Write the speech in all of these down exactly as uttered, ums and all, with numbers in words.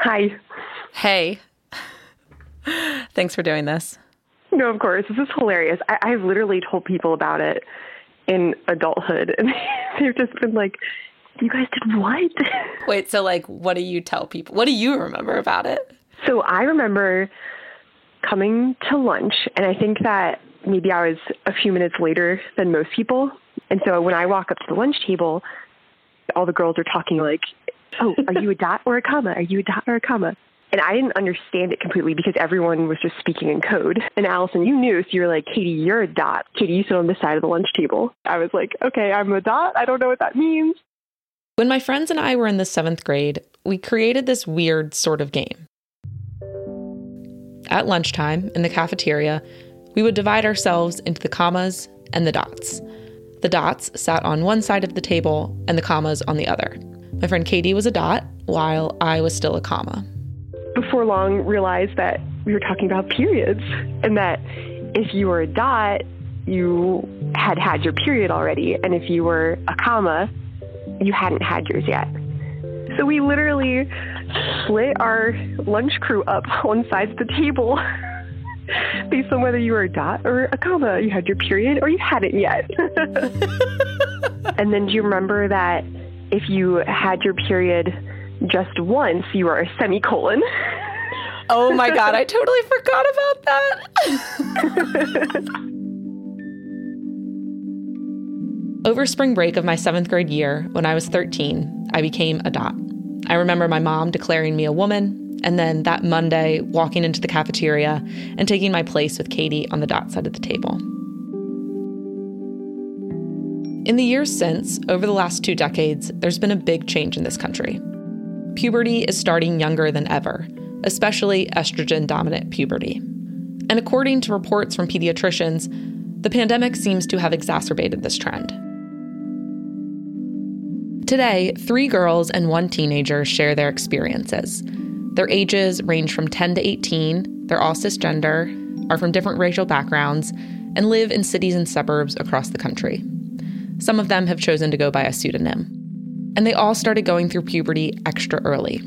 Hi. Hey. Thanks for doing this. No, of course. This is hilarious. I- I've literally told people about it in adulthood, and they've just been like, you guys did what? Wait, so like, what do you tell people? What do you remember about it? So I remember coming to lunch, and I think that maybe I was a few minutes later than most people. And so when I walk up to the lunch table, all the girls are talking like, oh, are you a dot or a comma? Are you a dot or a comma? And I didn't understand it completely because everyone was just speaking in code. And Allison, you knew, so you were like, Katie, you're a dot. Katie, you sit on this side of the lunch table. I was like, okay, I'm a dot. I don't know what that means. When my friends and I were in the seventh grade, we created this weird sort of game. At lunchtime, in the cafeteria, we would divide ourselves into the commas and the dots. The dots sat on one side of the table and the commas on the other. My friend Katie was a dot, while I was still a comma. Before long, realized that we were talking about periods, and that if you were a dot, you had had your period already, and if you were a comma, you hadn't had yours yet. So we literally split our lunch crew up on sides of the table based on whether you were a dot or a comma. You had your period or you hadn't yet. And then do you remember that if you had your period just once, you were a semicolon? Oh my God, I totally forgot about that. Over spring break of my seventh grade year, when I was thirteen, I became a dot. I remember my mom declaring me a woman, and then that Monday, walking into the cafeteria and taking my place with Katie on the dot side of the table. In the years since, over the last two decades, there's been a big change in this country. Puberty is starting younger than ever, especially estrogen-dominant puberty. And according to reports from pediatricians, the pandemic seems to have exacerbated this trend. Today, three girls and one teenager share their experiences. Their ages range from ten to eighteen, they're all cisgender, are from different racial backgrounds, and live in cities and suburbs across the country. Some of them have chosen to go by a pseudonym. And they all started going through puberty extra early.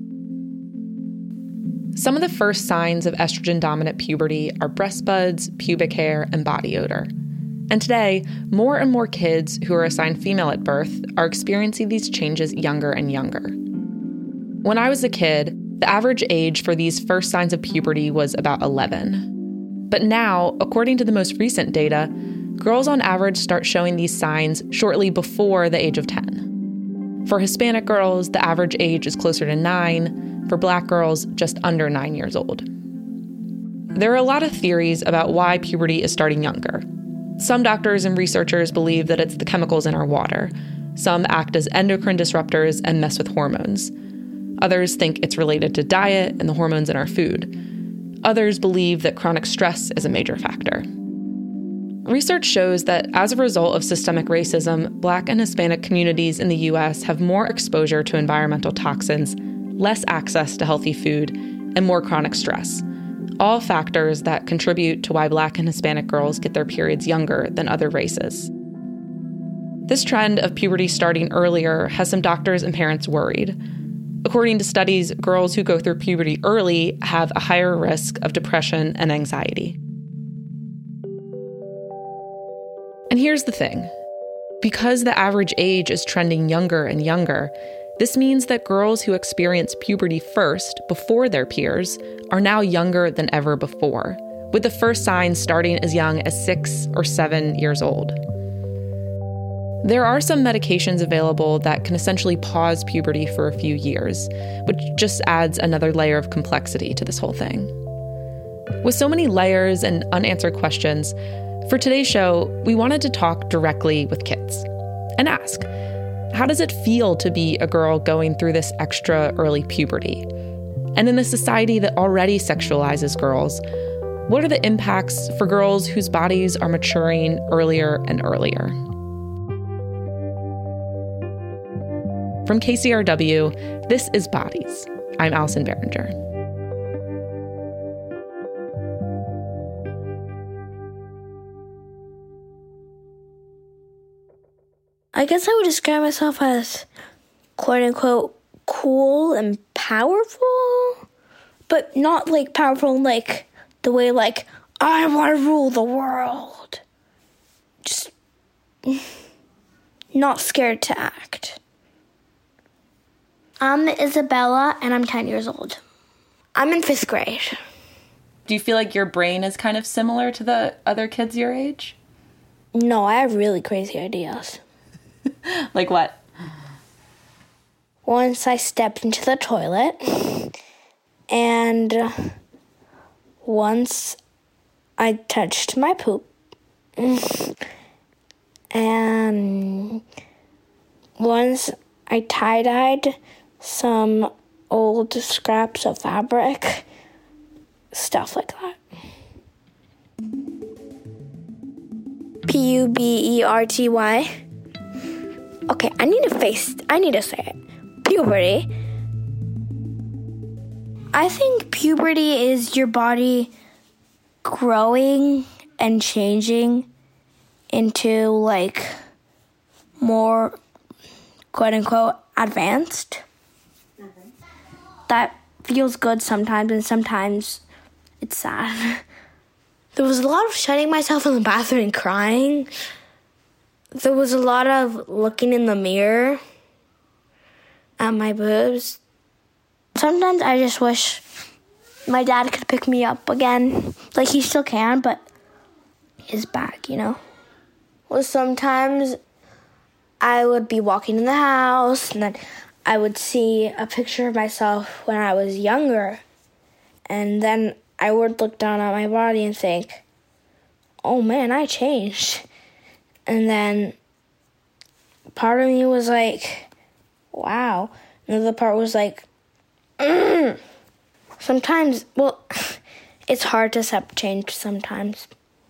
Some of the first signs of estrogen-dominant puberty are breast buds, pubic hair, and body odor. And today, more and more kids who are assigned female at birth are experiencing these changes younger and younger. When I was a kid, the average age for these first signs of puberty was about eleven. But now, according to the most recent data, girls on average start showing these signs shortly before the age of ten. For Hispanic girls, the average age is closer to nine. For Black girls, just under nine years old. There are a lot of theories about why puberty is starting younger. Some doctors and researchers believe that it's the chemicals in our water. Some act as endocrine disruptors and mess with hormones. Others think it's related to diet and the hormones in our food. Others believe that chronic stress is a major factor. Research shows that as a result of systemic racism, Black and Hispanic communities in the U S have more exposure to environmental toxins, less access to healthy food, and more chronic stress. All factors that contribute to why Black and Hispanic girls get their periods younger than other races. This trend of puberty starting earlier has some doctors and parents worried. According to studies, girls who go through puberty early have a higher risk of depression and anxiety. And here's the thing. Because the average age is trending younger and younger, this means that girls who experience puberty first, before their peers, are now younger than ever before, with the first signs starting as young as six or seven years old. There are some medications available that can essentially pause puberty for a few years, which just adds another layer of complexity to this whole thing. With so many layers and unanswered questions, for today's show, we wanted to talk directly with kids and ask, how does it feel to be a girl going through this extra early puberty? And in a society that already sexualizes girls, what are the impacts for girls whose bodies are maturing earlier and earlier? From K C R W, this is Bodies. I'm Allison Behringer. I guess I would describe myself as quote-unquote cool and powerful. but not like powerful like the way like I want to rule the world. Just not scared to act. I'm Isabella, and I'm ten years old. I'm in fifth grade. Do you feel like your brain is kind of similar to the other kids your age? No, I have really crazy ideas. Like what? Once I stepped into the toilet, and once I touched my poop, and once I tie-dyed some old scraps of fabric, stuff like that. P U B E R T Y. Okay, I need to face, I need to say it. Puberty. I think puberty is your body growing and changing into, like, more, quote-unquote, advanced. Mm-hmm. That feels good sometimes, and sometimes it's sad. There was a lot of shutting myself in the bathroom and crying. There was a lot of looking in the mirror at my boobs. Sometimes I just wish my dad could pick me up again. Like, he still can, but he's back, you know? Well, sometimes I would be walking in the house, and then I would see a picture of myself when I was younger. And then I would look down at my body and think, oh man, I changed. And then part of me was like, wow. Another part was like, mm. Sometimes, well, it's hard to accept change sometimes.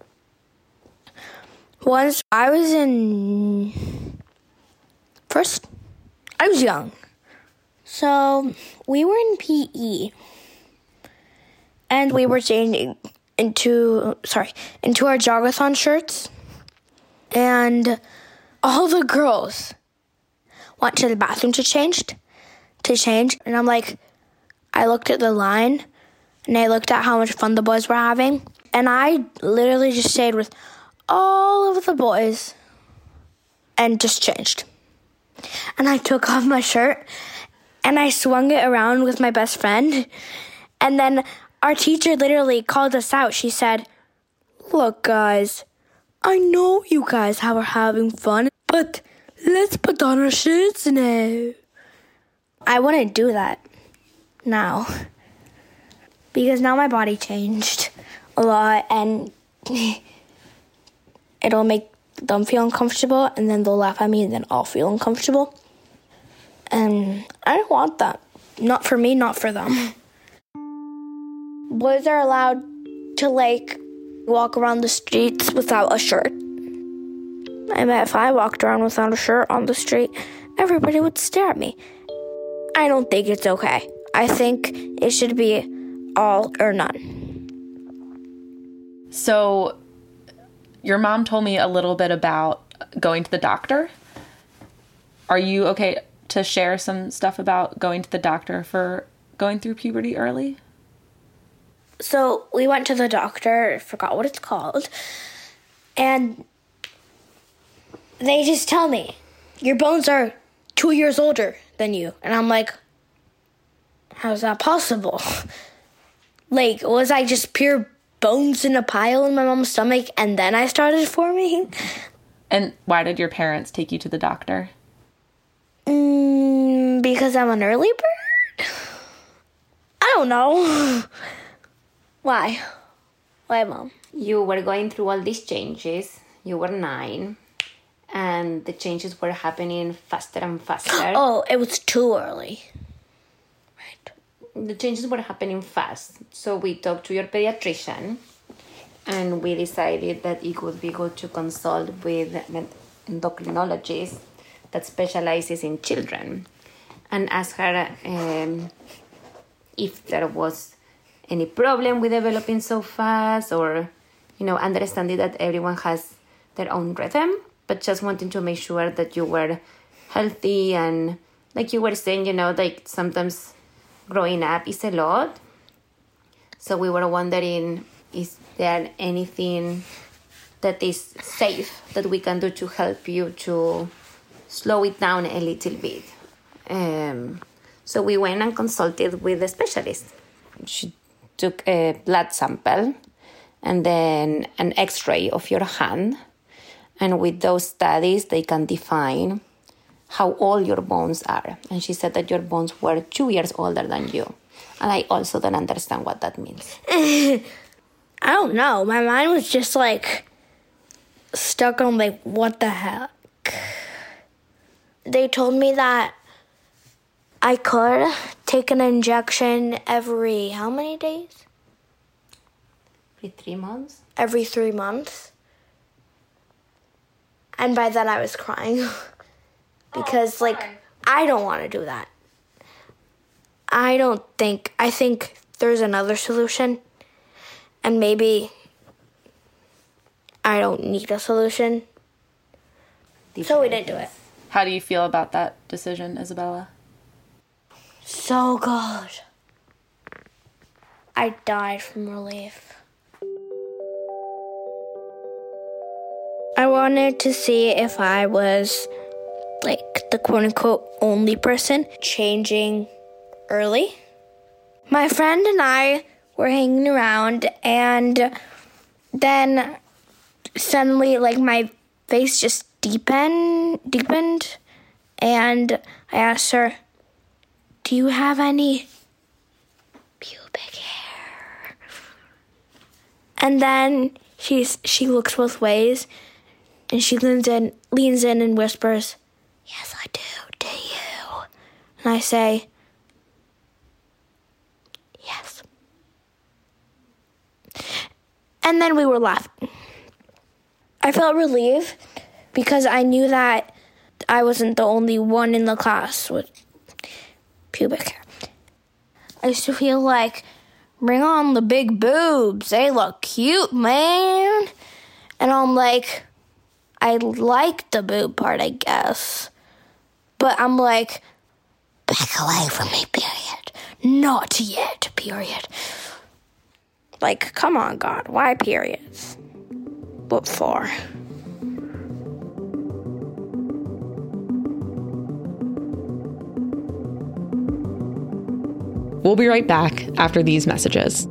Once I was in first, I was young. So we were in P E. And we were changing into, sorry, into our Jogathon shirts. And all the girls went to the bathroom to change, to change. And I'm like, I looked at the line, and I looked at how much fun the boys were having. And I literally just stayed with all of the boys and just changed. And I took off my shirt, and I swung it around with my best friend. And then our teacher literally called us out. She said, look, guys, I know you guys are having fun, but let's put on our shirts now. I wouldn't do that now, because now my body changed a lot, and it'll make them feel uncomfortable, and then they'll laugh at me, and then I'll feel uncomfortable. And I don't want that. Not for me, not for them. Boys are allowed to, like, walk around the streets without a shirt. I bet if I walked around without a shirt on the street, everybody would stare at me. I don't think it's okay. I think it should be all or none. So, your mom told me a little bit about going to the doctor. Are you okay to share some stuff about going to the doctor for going through puberty early? So we went to the doctor, I forgot what it's called, and they just tell me, your bones are two years older than you. And I'm like, how's that possible? Like, was I just pure bones in a pile in my mom's stomach and then I started forming? And why did your parents take you to the doctor? Mm, because I'm an early bird? I don't know. Why? Why, Mom? You were going through all these changes. You were nine. And the changes were happening faster and faster. Oh, it was too early. Right. The changes were happening fast. So we talked to your pediatrician. And we decided that it would be good to consult with an endocrinologist that specializes in children. And ask her um, if there was any problem with developing so fast, or, you know, understanding that everyone has their own rhythm, but just wanting to make sure that you were healthy. And like you were saying, you know, like sometimes growing up is a lot, So we were wondering, is there anything that is safe that we can do to help you to slow it down a little bit? Um, so we went and consulted with a specialist. She took a blood sample and then an x-ray of your hand. And with those studies, they can define how old your bones are. And she said that your bones were two years older than you. And I also don't understand what that means. I don't know. My mind was just like stuck on like, what the heck? They told me that I could take an injection every how many days? Every three months? Every three months. And by then I was crying. Because, oh, like, I don't want to do that. I don't think, I think there's another solution. And maybe I don't need a solution. So we didn't do it. How do you feel about that decision, Isabella? So good. I died from relief. I wanted to see if I was like the quote-unquote only person changing early. My friend and I were hanging around, and then suddenly like my face just deepened, deepened, and I asked her, do you have any pubic hair? And then she's she looks both ways, and she leans in, leans in and whispers, yes, I do, do you? And I say, yes. And then we were laughing. I felt relieved because I knew that I wasn't the only one in the class with pubic hair. I used to feel like, bring on the big boobs. They look cute, man. And I'm like, I like the boob part, I guess. But I'm like, back away from me, period. Not yet, period. Like, come on, God, why periods? What for? We'll be right back after these messages.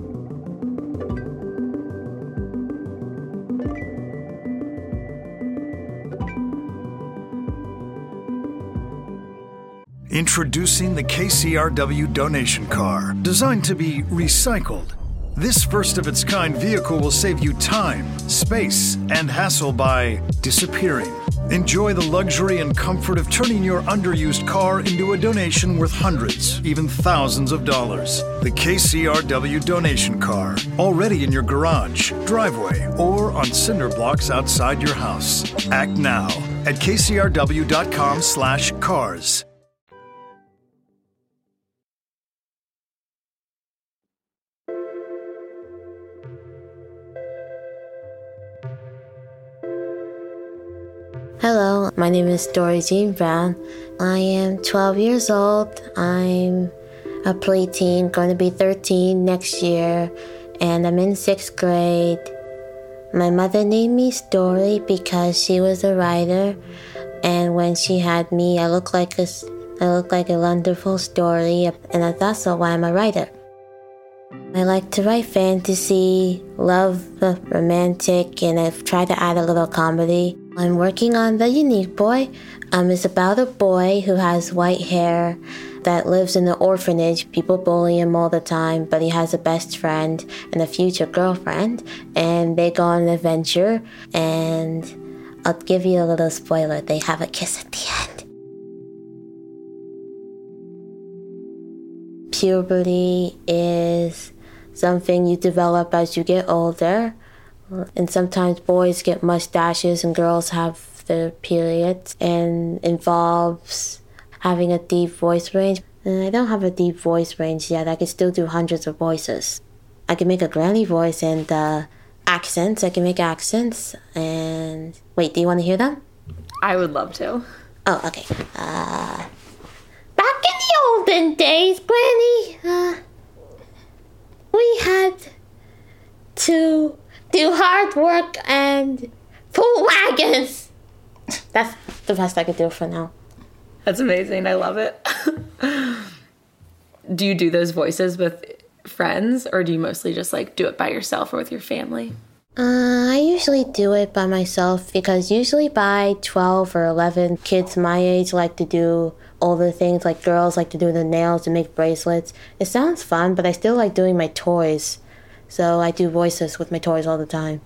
Introducing the K C R W donation car, designed to be recycled. This first-of-its-kind vehicle will save you time, space, and hassle by disappearing. Enjoy the luxury and comfort of turning your underused car into a donation worth hundreds, even thousands of dollars. The K C R W donation car, already in your garage, driveway, or on cinder blocks outside your house. Act now at k c r w dot com slash cars. Hello, my name is Dory Jean Brown. I am twelve years old. I'm a preteen, going to be thirteen next year, and I'm in sixth grade. My mother named me Story because she was a writer, and when she had me, I looked like a, I looked like a wonderful story, and that's also why I'm a writer. I like to write fantasy, love the romantic, and I've tried to add a little comedy. I'm working on The Unique Boy. Um, it's about a boy who has white hair that lives in an orphanage. People bully him all the time, but he has a best friend and a future girlfriend, and they go on an adventure, and I'll give you a little spoiler. They have a kiss at the end. Puberty is something you develop as you get older. And sometimes boys get mustaches and girls have their periods, and involves having a deep voice range. And I don't have a deep voice range yet. I can still do hundreds of voices. I can make a granny voice and uh, accents. I can make accents. And wait, do you want to hear them? I would love to. Oh, okay. Uh, back in the olden days, Granny, uh, we to do hard work and pull wagons. That's the best I could do for now. That's amazing. I love it. Do you do those voices with friends, or do you mostly just like do it by yourself or with your family? Uh, I usually do it by myself because usually by twelve or eleven, kids my age like to do older things, like girls like to do the nails and make bracelets. It sounds fun, but I still like doing my toys. So I do voices with my toys all the time.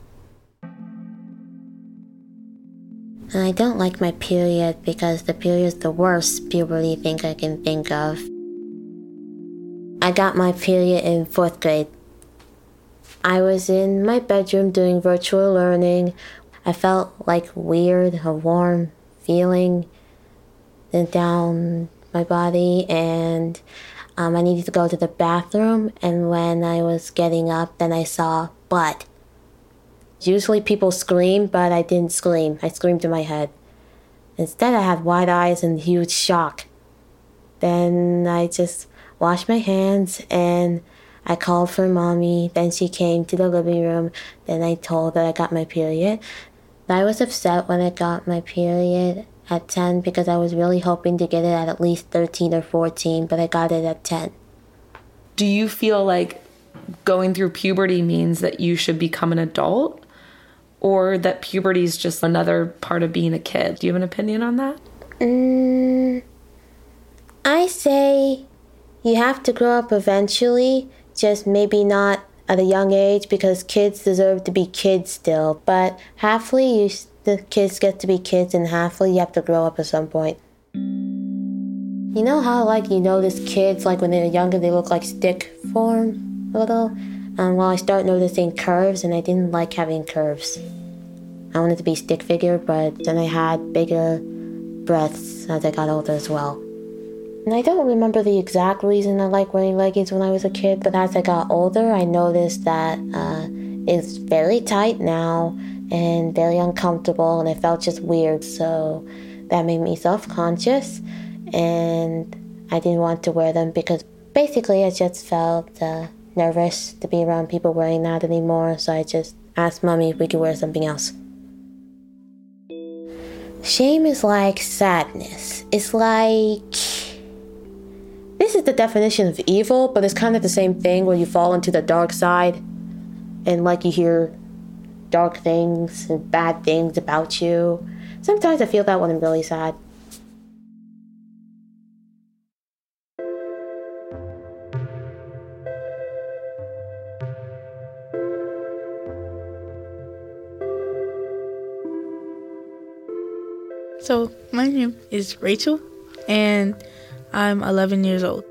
And I don't like my period because the period is the worst puberty thing I can think of. I got my period in fourth grade. I was in my bedroom doing virtual learning. I felt like weird, a warm feeling down my body, and um, I needed to go to the bathroom. And when I was getting up, then I saw blood. Usually people scream, but I didn't scream. I screamed in my head. Instead, I had wide eyes and huge shock. Then I just washed my hands and I called for mommy. Then she came to the living room. Then I told her I got my period. I was upset when I got my period at ten because I was really hoping to get it at at least thirteen or fourteen, but I got it at ten. Do you feel like going through puberty means that you should become an adult, or that puberty is just another part of being a kid? Do you have an opinion on that? Mm, I say you have to grow up eventually, just maybe not at a young age, because kids deserve to be kids still. But halfly, you, the kids get to be kids, and halfly you have to grow up at some point. You know how, like, you notice kids, like, when they're younger, they look like stick form a little? Um, well, I start noticing curves, and I didn't like having curves. I wanted to be stick figure, but then I had bigger breasts as I got older as well. And I don't remember the exact reason I liked wearing leggings when I was a kid, but as I got older, I noticed that uh, it's very tight now and very uncomfortable, and it felt just weird. So that made me self-conscious, and I didn't want to wear them because basically I just felt uh, nervous to be around people wearing that anymore. So I just asked mommy if we could wear something else. Shame is like sadness. It's like... This is the definition of evil, but it's kind of the same thing where you fall into the dark side and like you hear dark things and bad things about you. Sometimes I feel that when I'm really sad. So, my name is Rachel, and I'm eleven years old.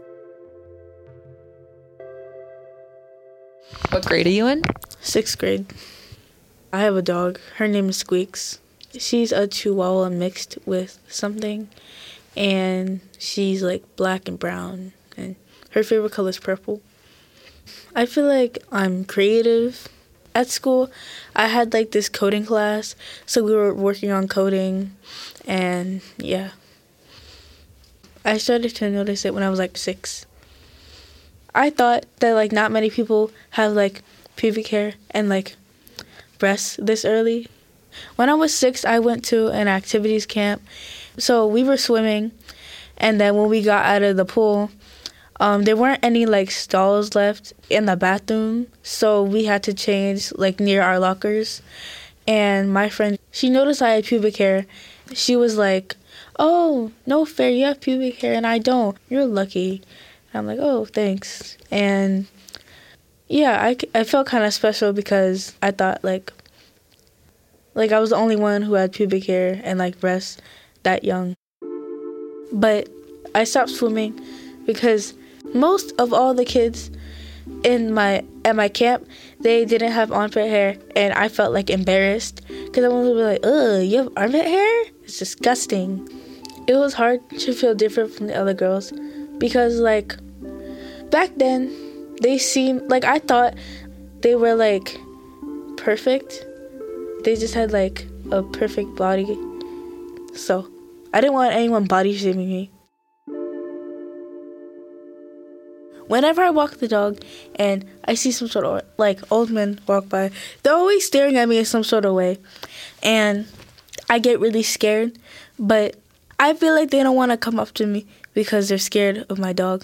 What grade are you in? Sixth grade. I have a dog. Her name is Squeaks. She's a Chihuahua mixed with something, and she's like black and brown, and her favorite color is purple. I feel like I'm creative. At school, I had like this coding class, so we were working on coding, and yeah. I started to notice it when I was like six. I thought that like not many people have like pubic hair and like breasts this early. When I was six, I went to an activities camp. So we were swimming, and then when we got out of the pool, um, there weren't any like stalls left in the bathroom. So we had to change like near our lockers. And my friend, she noticed I had pubic hair. She was like, "Oh, no fair, you have pubic hair and I don't. You're lucky." And I'm like, "Oh, thanks." And yeah, I, I felt kind of special because I thought like, like I was the only one who had pubic hair and like breasts that young. But I stopped swimming because most of all the kids in my at my camp, they didn't have armpit hair, and I felt like embarrassed because I wanted to be like, "Ugh, you have armpit hair? It's disgusting." It was hard to feel different from the other girls because, like, back then, they seemed, like, I thought they were, like, perfect. They just had, like, a perfect body. So, I didn't want anyone body shaming me. whenever I walk the dog and I see some sort of, like, old men walk by, they're always staring at me in some sort of way. And I get really scared, but I feel like they don't want to come up to me because they're scared of my dog.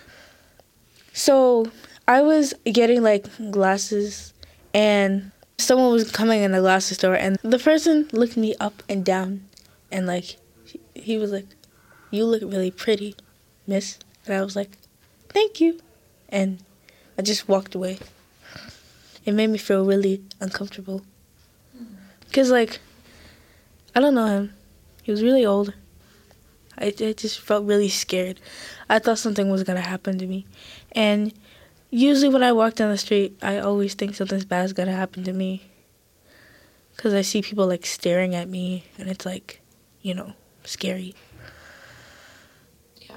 So I was getting, like, glasses, and someone was coming in the glasses store, and the person looked me up and down, and, like, he was like, "You look really pretty, miss." And I was like, "Thank you." And I just walked away. It made me feel really uncomfortable. Because, like, I don't know him. He was really old. I, I just felt really scared. I thought something was going to happen to me. And usually when I walk down the street, I always think something's bad is going to happen to me. Because I see people, like, staring at me, and it's, like, you know, scary. Yeah.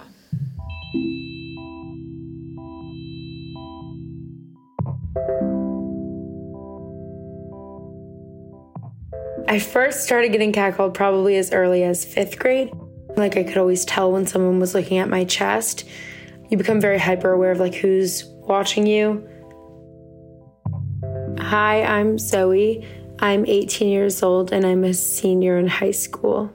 I first started getting catcalled probably as early as fifth grade. Like, I could always tell when someone was looking at my chest. You become very hyper aware of, like, who's watching you. Hi, I'm Zoe. I'm eighteen years old, and I'm a senior in high school.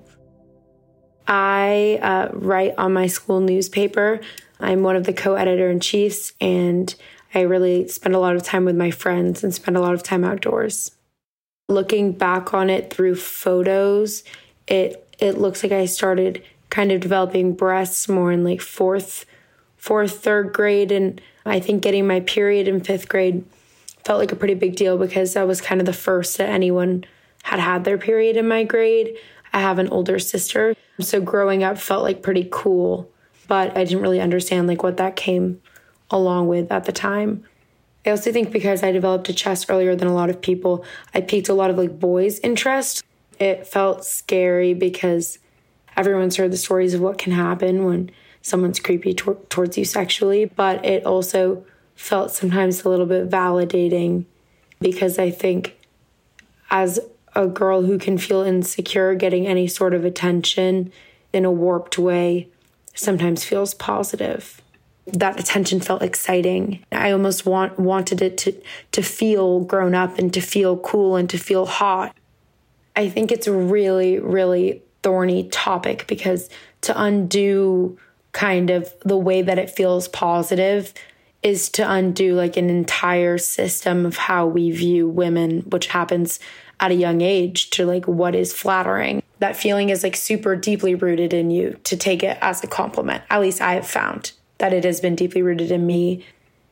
I uh, write on my school newspaper. I'm one of the co-editor-in-chiefs, and I really spend a lot of time with my friends and spend a lot of time outdoors. Looking back on it through photos, it it looks like I started kind of developing breasts more in like fourth, fourth, third grade. And I think getting my period in fifth grade felt like a pretty big deal because that was kind of the first that anyone had had their period in my grade. I have an older sister, so growing up felt like pretty cool, but I didn't really understand like what that came along with at the time. I also think because I developed a chest earlier than a lot of people, I piqued a lot of like boys' interest. It felt scary because everyone's heard the stories of what can happen when someone's creepy tor- towards you sexually, but it also felt sometimes a little bit validating because I think as a girl who can feel insecure, getting any sort of attention in a warped way sometimes feels positive. That attention felt exciting. I almost want wanted it to to feel grown up and to feel cool and to feel hot. I think it's a really, really thorny topic because to undo kind of the way that it feels positive is to undo like an entire system of how we view women, which happens at a young age, to like what is flattering. That feeling is like super deeply rooted in you to take it as a compliment. At least I have found that it has been deeply rooted in me.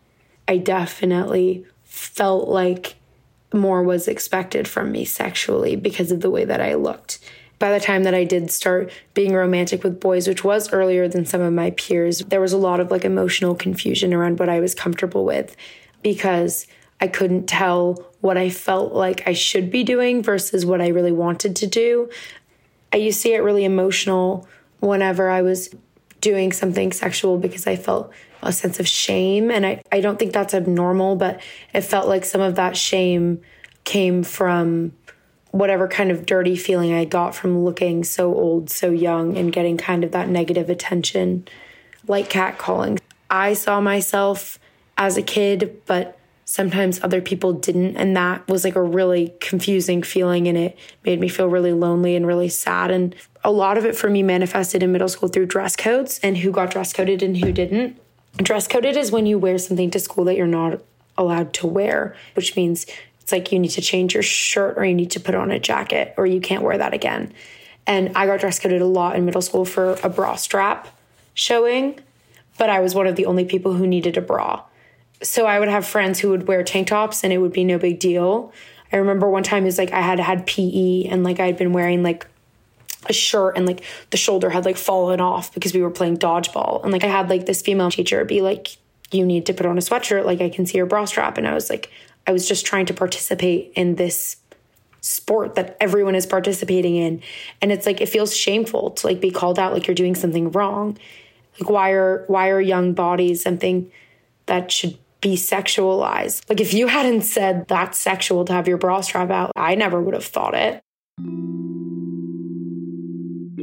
I definitely felt like more was expected from me sexually because of the way that I looked. By the time that I did start being romantic with boys, which was earlier than some of my peers, there was a lot of like emotional confusion around what I was comfortable with because I couldn't tell what I felt like I should be doing versus what I really wanted to do. I used to get really emotional whenever I was doing something sexual because I felt a sense of shame. And I, I don't think that's abnormal, but it felt like some of that shame came from whatever kind of dirty feeling I got from looking so old, so young, and getting kind of that negative attention, like catcalling. I saw myself as a kid, but sometimes other people didn't. And that was like a really confusing feeling, and it made me feel really lonely and really sad. And a lot of it for me manifested in middle school through dress codes and who got dress coded and who didn't. Dress coded is when you wear something to school that you're not allowed to wear, which means it's like you need to change your shirt or you need to put on a jacket or you can't wear that again. And I got dress coded a lot in middle school for a bra strap showing, but I was one of the only people who needed a bra. So I would have friends who would wear tank tops and it would be no big deal. I remember one time it was like I had had P E and like I'd been wearing like a shirt and like the shoulder had like fallen off because we were playing dodgeball. And like I had like this female teacher be like, you need to put on a sweatshirt. Like I can see your bra strap. And I was like, I was just trying to participate in this sport that everyone is participating in. And it's like, it feels shameful to like be called out like you're doing something wrong. Like why are, why are young bodies something that should be sexualized? Like if you hadn't said that's sexual to have your bra strap out, I never would have thought it.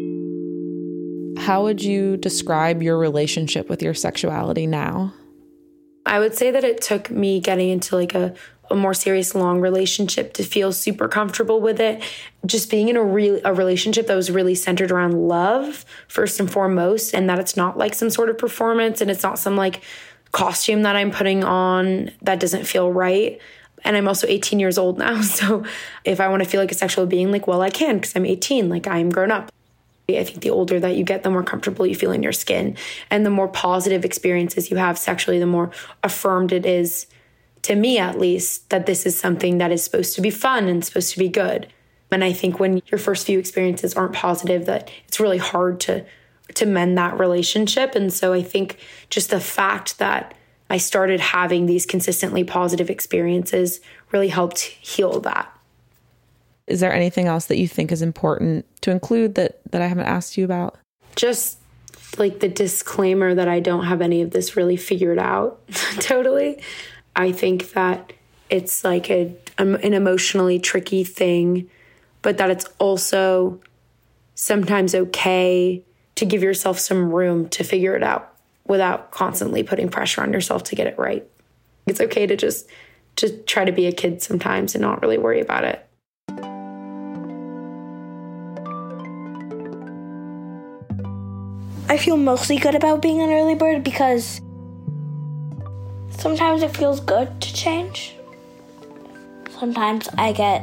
How would you describe your relationship with your sexuality now? I would say that it took me getting into like a, a more serious, long relationship to feel super comfortable with it. Just being in a real a relationship that was really centered around love, first and foremost, and that it's not like some sort of performance and it's not some like costume that I'm putting on that doesn't feel right. And I'm also eighteen years old now. So if I want to feel like a sexual being, like, well, I can because I'm eighteen, like I'm grown up. I think the older that you get, the more comfortable you feel in your skin. And the more positive experiences you have sexually, the more affirmed it is, to me at least, that this is something that is supposed to be fun and supposed to be good. And I think when your first few experiences aren't positive, that it's really hard to, to mend that relationship. And so I think just the fact that I started having these consistently positive experiences really helped heal that. Is there anything else that you think is important to include that, that I haven't asked you about? Just like the disclaimer that I don't have any of this really figured out totally. I think that it's like a, an emotionally tricky thing, but that it's also sometimes okay to give yourself some room to figure it out without constantly putting pressure on yourself to get it right. It's okay to just to try to be a kid sometimes and not really worry about it. I feel mostly good about being an early bird because sometimes it feels good to change. Sometimes I get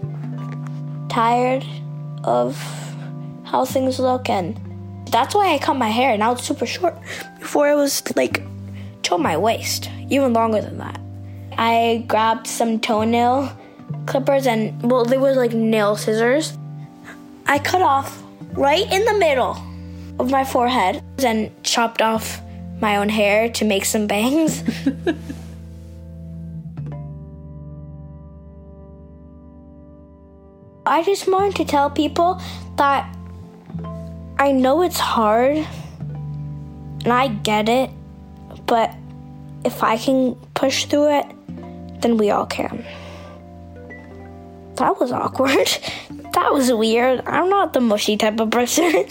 tired of how things look, and that's why I cut my hair. Now it's super short. Before it was like to my waist, even longer than that. I grabbed some toenail clippers and, well, they were like nail scissors. I cut off right in the middle of my forehead and chopped off my own hair to make some bangs. I just wanted to tell people that I know it's hard and I get it, but if I can push through it, then we all can. That was awkward. That was weird. I'm not the mushy type of person.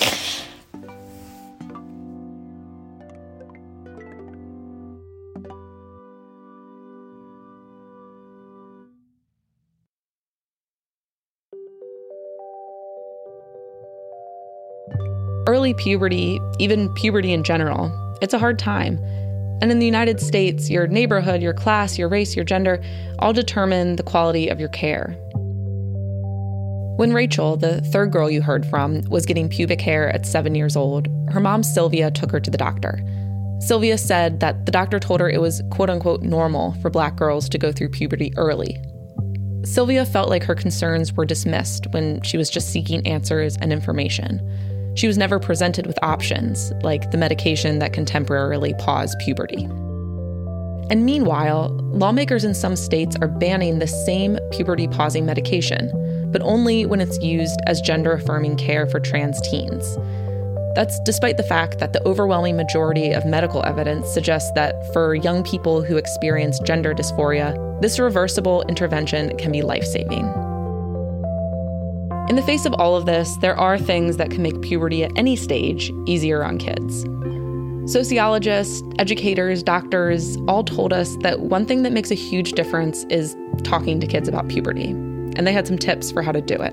Early puberty, even puberty in general, it's a hard time. And in the United States, your neighborhood, your class, your race, your gender, all determine the quality of your care. When Rachel, the third girl you heard from, was getting pubic hair at seven years old, her mom, Sylvia, took her to the doctor. Sylvia said that the doctor told her it was quote-unquote normal for Black girls to go through puberty early. Sylvia felt like her concerns were dismissed when she was just seeking answers and information. She was never presented with options, like the medication that can temporarily pause puberty. And meanwhile, lawmakers in some states are banning the same puberty-pausing medication, but only when it's used as gender-affirming care for trans teens. That's despite the fact that the overwhelming majority of medical evidence suggests that for young people who experience gender dysphoria, this reversible intervention can be life-saving. In the face of all of this, there are things that can make puberty at any stage easier on kids. Sociologists, educators, doctors all told us that one thing that makes a huge difference is talking to kids about puberty, and they had some tips for how to do it.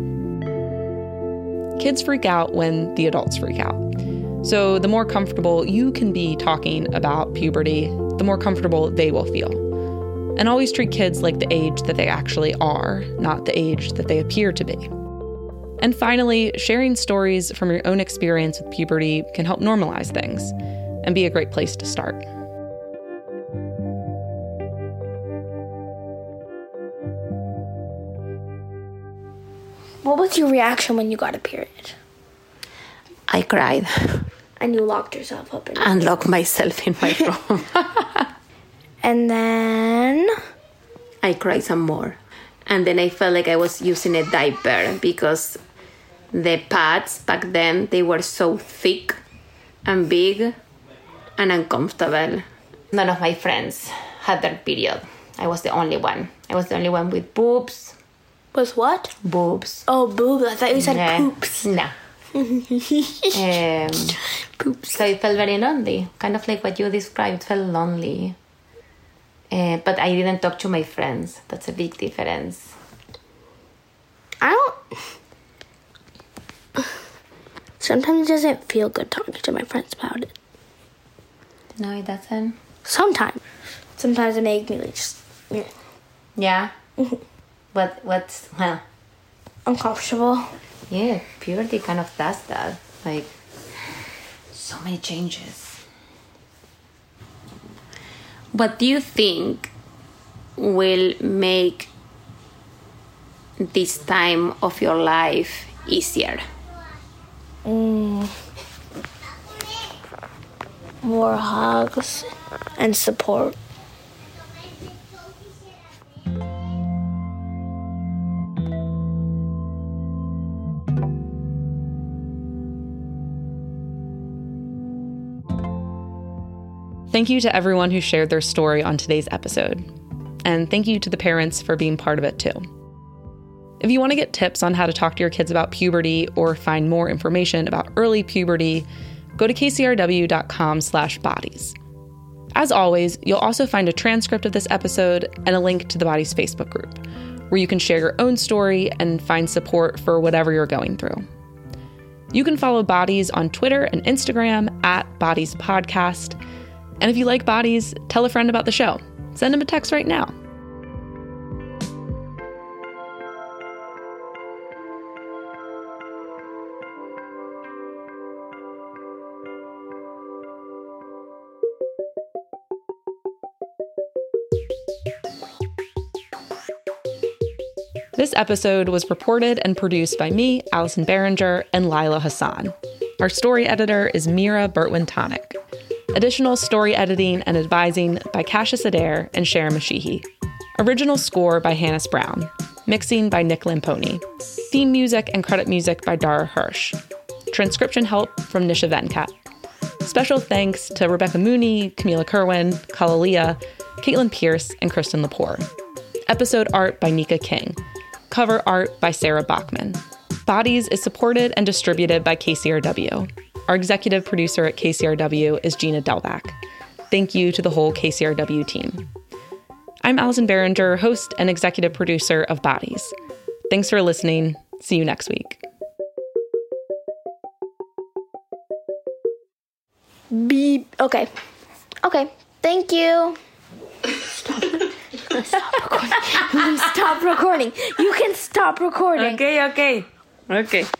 Kids freak out when the adults freak out. So the more comfortable you can be talking about puberty, the more comfortable they will feel. And always treat kids like the age that they actually are, not the age that they appear to be. And finally, sharing stories from your own experience with puberty can help normalize things and be a great place to start. What was your reaction when you got a period? I cried. And you locked yourself up in your And locked myself in my room. And then I cried some more. And then I felt like I was using a diaper because the pads back then, they were so thick and big and uncomfortable. None of my friends had their period. I was the only one. I was the only one with boobs. Was what? Boobs. Oh, boobs. I thought you said Yeah. poops. No. um, Poops. So it felt very lonely. Kind of like what you described, felt lonely. Uh, but I didn't talk to my friends. That's a big difference. I don't... Sometimes it doesn't feel good talking to my friends about it. No, it doesn't. Sometimes. Sometimes it makes me like just... Yeah? What, what's... Well... uncomfortable. Yeah, puberty kind of does that. Like, so many changes. What do you think will make this time of your life easier? Mm. More hugs and support. Thank you to everyone who shared their story on today's episode. And thank you to the parents for being part of it too. If you want to get tips on how to talk to your kids about puberty or find more information about early puberty, go to k c r w dot com slash bodies. As always, you'll also find a transcript of this episode and a link to the Bodies Facebook group, where you can share your own story and find support for whatever you're going through. You can follow Bodies on Twitter and Instagram at Bodies Podcast. And if you like Bodies, tell a friend about the show. Send them a text right now. This episode was reported and produced by me, Allison Behringer, and Lila Hassan. Our story editor is Mira Bertwin-Tonic. Additional story editing and advising by Cassius Adair and Sharon Mashihi. Original score by Hannes Brown. Mixing by Nick Lamponi. Theme music and credit music by Dara Hirsch. Transcription help from Nisha Venkat. Special thanks to Rebecca Mooney, Camila Kerwin, Kalalia, Caitlin Pierce, and Kristen Lepore. Episode art by Nika King. Cover art by Sarah Bachman. Bodies is supported and distributed by K C R W. Our executive producer at K C R W is Gina Delvac. Thank you to the whole K C R W team. I'm Allison Behringer, host and executive producer of Bodies. Thanks for listening. See you next week. Beep. Okay. Okay. Thank you. Stop. Stop recording. You can stop recording. You can stop recording. Okay, okay. Okay.